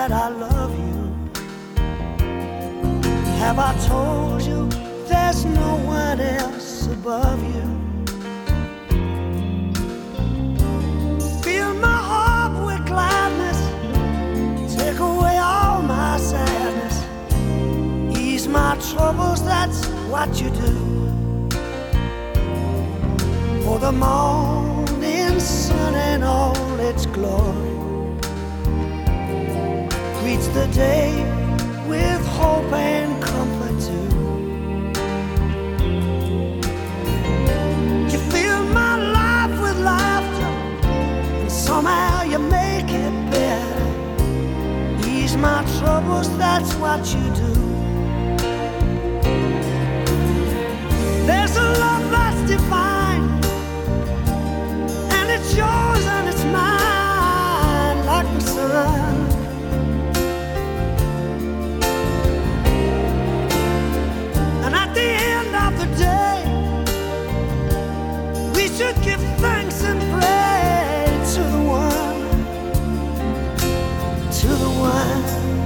that I love you? Have I told you there's no one else above you? Fill my heart with gladness, take away all my sadness, ease my troubles, that's what you do. For the morning sun and all its glory greets the day with hope and comfort too. You fill my life with laughter, and somehow you make it better. Ease my troubles, that's what you do. There's a love that's divine, and it's yours and it's mine like the sun. And at the end of the day, we should give thanks and pray to the one, to the one.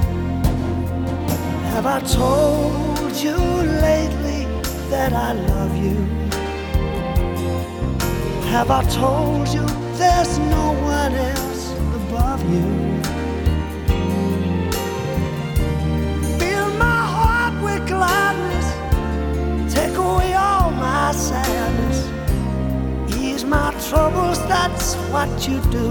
Have I told you lately that I love you? Have I told you there's no one else above you? Fill my heart with gladness, take away all my sadness, ease my troubles, that's what you do.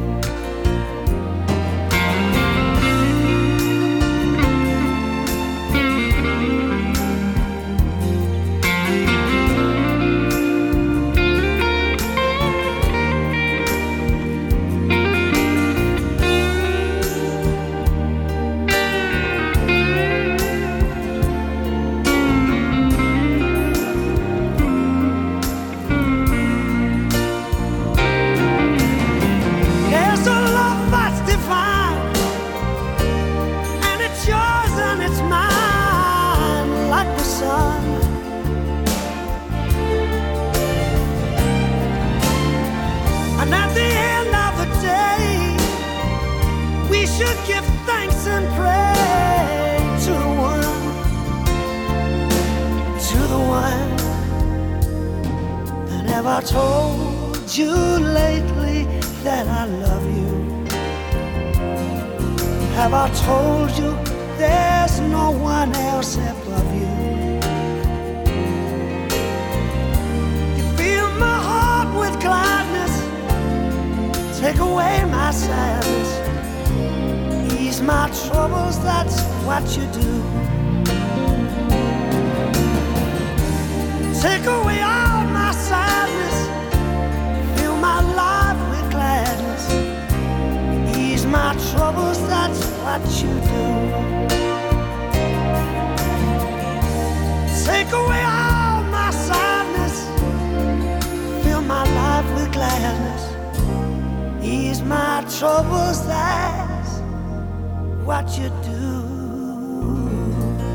And at the end of the day, we should give thanks and pray to the one, to the one. And have I told you lately that I love you? Have I told you there's no one else above you? You fill my heart with gladness, take away my sadness, ease my troubles, that's what you do. Take away all my sadness, fill my life with gladness, ease my troubles, that's what you do. Take away all my sadness, fill my life with gladness, ease my troubles, that's what you do.